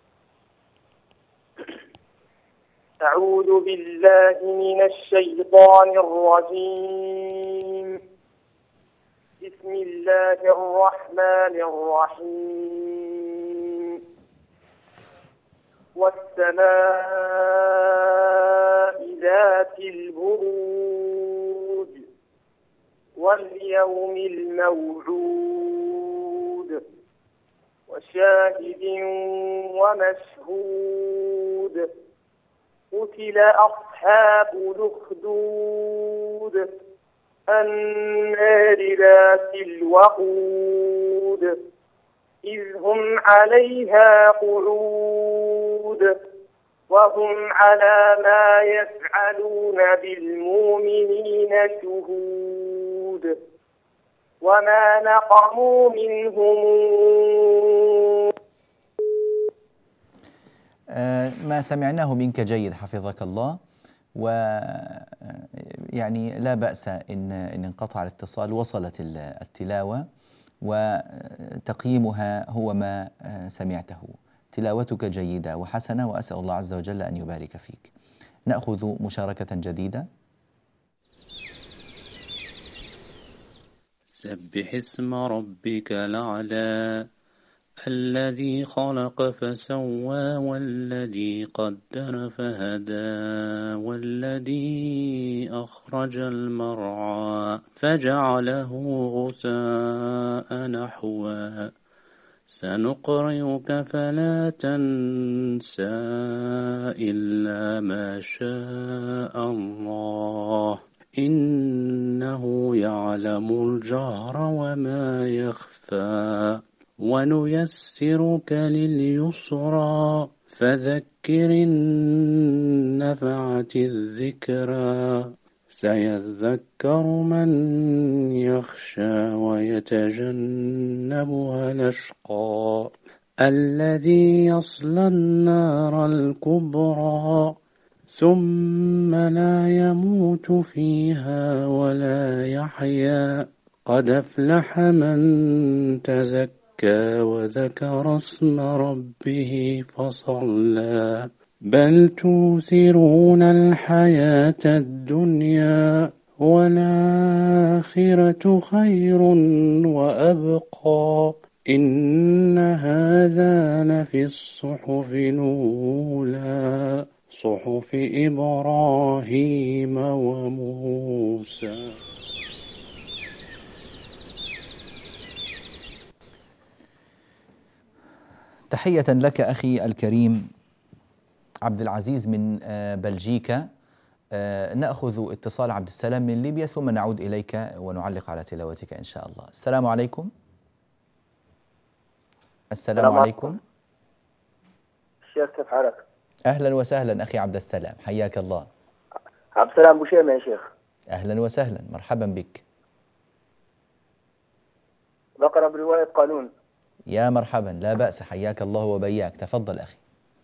أعوذ بالله من الشيطان الرجيم. بسم الله الرحمن الرحيم. والسماء ذات البروج واليوم الموعود وشاهد ومشهود. قتل أصحاب الأخدود النار ذات الوقود إذ هم عليها قعود وهم على ما يفعلون بالمؤمنين شهود. وما نقموا منهم ما سمعناه منك جيد حفظك الله، ويعني لا بأس إن انقطع الاتصال، وصلت التلاوة وتقييمها هو ما سمعته. تلاوتك جيدة وحسنة، وأسأل الله عز وجل أن يبارك فيك. نأخذ مشاركة جديدة. سبح اسم ربك الأعلى الذي خلق فسوى والذي قدر فهدى والذي أخرج المرعى فجعله غثاء نحوا سنقرئك فلا تنسى إلا ما شاء الله إنه يعلم الجهر وما يخفى ونيسرك لليسرى فذكر إن نفعت الذكرى سيذكر من يخشى ويتجنبها الأشقى الذي يصلى النار الكبرى ثم لا يموت فيها ولا يحيا قد أفلح من تزكى وذكر اسم ربه فصلى بل توثرون الحياة الدنيا والآخرة خير وأبقى إن هذا لفي الصحف الأولى صحف إبراهيم وموسى. تحية لك أخي الكريم عبد العزيز من بلجيكا. نأخذ اتصال عبد السلام من ليبيا ثم نعود إليك ونعلق على تلاوتك إن شاء الله. السلام عليكم. السلام عليكم. الشيخ كيف حالك؟ أهلا وسهلا أخي عبد السلام، حياك الله. عبد السلام بوشيمة يا شيخ. أهلا وسهلا، مرحبا بك. بقرأ برواية قانون. يا مرحبا، لا بأس، حياك الله وبياك، تفضل أخي.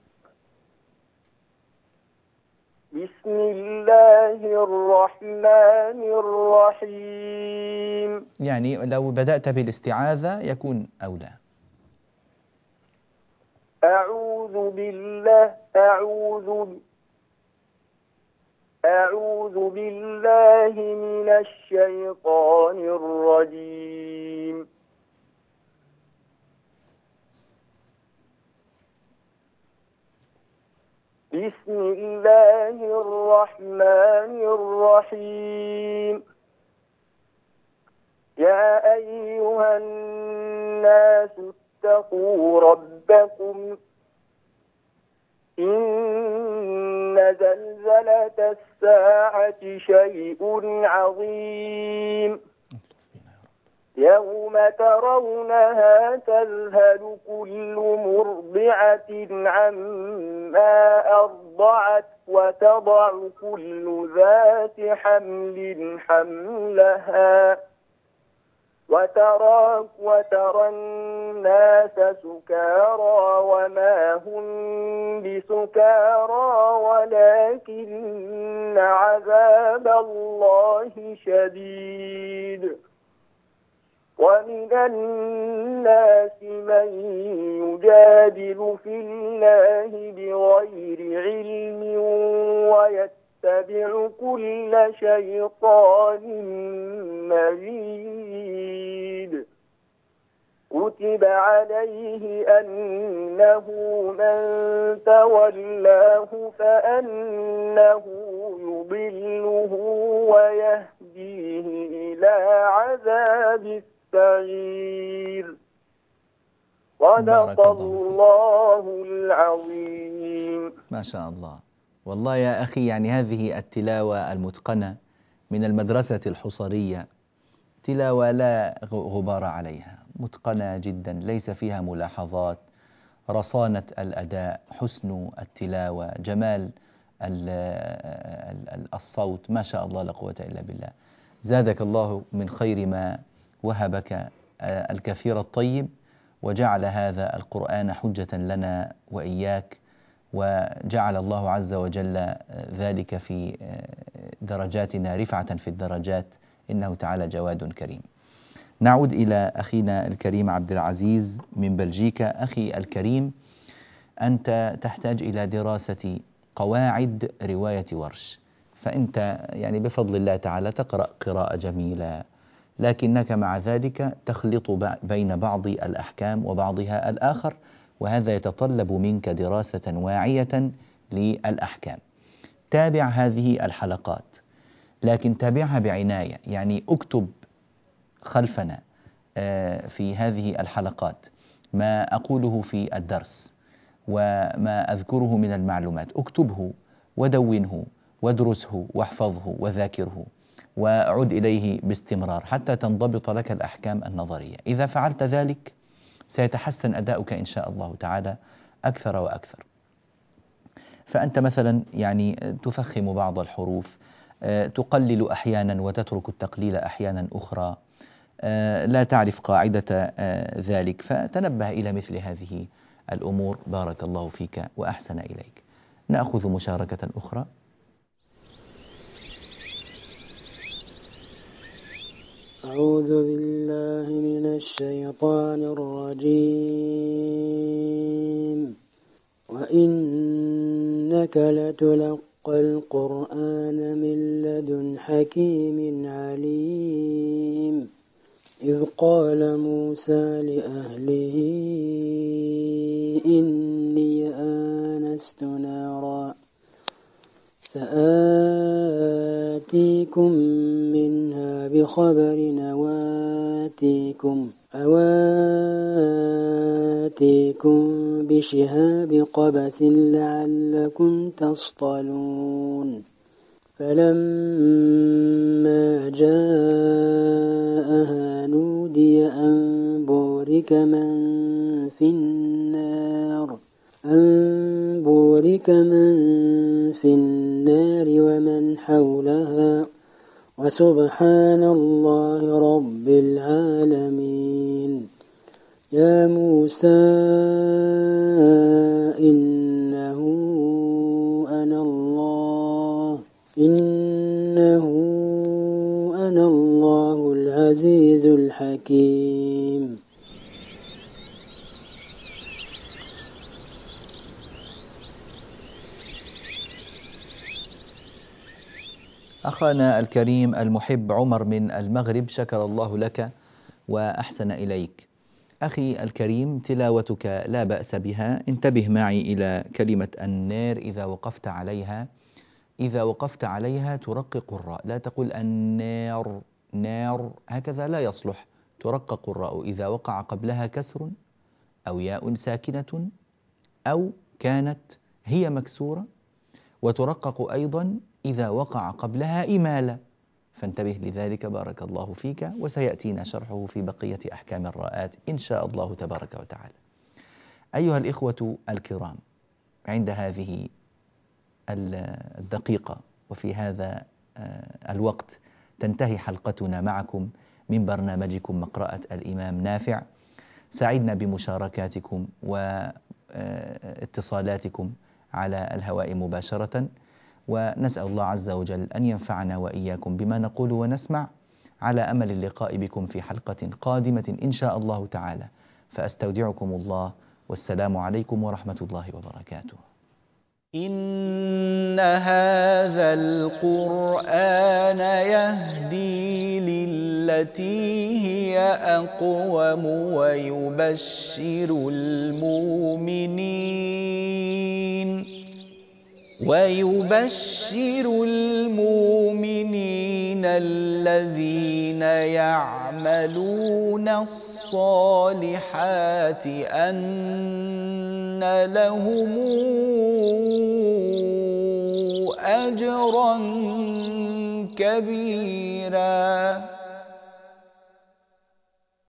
بسم الله الرحمن الرحيم. يعني لو بدأت بالاستعاذة يكون أولى. أعوذ بالله من الشيطان الرجيم. بسم الله الرحمن الرحيم. يا أيها الناس اتقوا ربكم إن زلزلة الساعة شيء عظيم يوم ترونها تذهل كل مرضعة عما أرضعت وتضع كل ذات حمل حملها وترى الناس سكارى وما هم بسكارى ولكن عذاب الله شديد. ومن الناس من يجادل في الله بغير علم ويتبع كل شيطان مريد. كتب عليه أنه من تولاه فأنه يضله ويهديه إلى عذاب السعير. صدق الله العظيم. ما شاء الله. والله يا أخي يعني هذه التلاوة المتقنة من المدرسة الحصرية تلاوة لا غبار عليها، متقنة جدا، ليس فيها ملاحظات، رصانة الأداء، حسن التلاوة، جمال الصوت، ما شاء الله لا قوة إلا بالله. زادك الله من خير ما وهبك الكثير الطيب، وجعل هذا القرآن حجة لنا وإياك، وجعل الله عز وجل ذلك في درجاتنا رفعة في الدرجات، إنه تعالى جواد كريم. نعود إلى أخينا الكريم عبد العزيز من بلجيكا. أخي الكريم، أنت تحتاج إلى دراسة قواعد رواية ورش، فأنت يعني بفضل الله تعالى تقرأ قراءة جميلة، لكنك مع ذلك تخلط بين بعض الأحكام وبعضها الآخر، وهذا يتطلب منك دراسة واعية للأحكام. تابع هذه الحلقات، لكن تابعها بعناية، يعني اكتب خلفنا في هذه الحلقات ما أقوله في الدرس وما أذكره من المعلومات، اكتبه ودونه وادرسه واحفظه وذاكره وعد إليه باستمرار حتى تنضبط لك الأحكام النظرية. إذا فعلت ذلك سيتحسن أداؤك إن شاء الله تعالى أكثر وأكثر. فأنت مثلا يعني تفخم بعض الحروف، تقلل أحيانا وتترك التقليل أحيانا أخرى، لا تعرف قاعدة ذلك، فتنبه إلى مثل هذه الأمور. بارك الله فيك وأحسن إليك. نأخذ مشاركة أخرى. أعوذ بالله من الشيطان الرجيم. وإنك لتلقى القرآن من لدن حكيم عليم. إذ قال موسى لأهله إني آنست نارا سآتيكم منها بخبر أواتيكم بشهاب قبس لعلكم تصطلون. فلما جاءها نودي أن بورك من في النار ومن حولها وسبحان الله رب العالمين. يا موسى إنه أنا الله العزيز الحكيم. أخانا الكريم المحب عمر من المغرب، شكر الله لك وأحسن إليك. أخي الكريم، تلاوتك لا بأس بها. انتبه معي إلى كلمة النار إذا وقفت عليها ترقق الراء، لا تقل النار نار، هكذا لا يصلح. ترقق الراء إذا وقع قبلها كسر أو ياء ساكنة أو كانت هي مكسورة، وترقق أيضا إذا وقع قبلها إمالة، فانتبه لذلك بارك الله فيك، وسيأتينا شرحه في بقية أحكام الراءات إن شاء الله تبارك وتعالى. أيها الإخوة الكرام، عند هذه الدقيقة وفي هذا الوقت تنتهي حلقتنا معكم من برنامجكم مقرأة الإمام نافع. سعدنا بمشاركاتكم واتصالاتكم على الهواء مباشرة، ونسأل الله عز وجل أن ينفعنا وإياكم بما نقول ونسمع، على أمل اللقاء بكم في حلقة قادمة إن شاء الله تعالى. فأستودعكم الله، والسلام عليكم ورحمة الله وبركاته. إن هذا القرآن يهدي للتي هي أقوم ويبشر المؤمنين الذين يعملون الصالحات أن لهم أجرا كبيرا.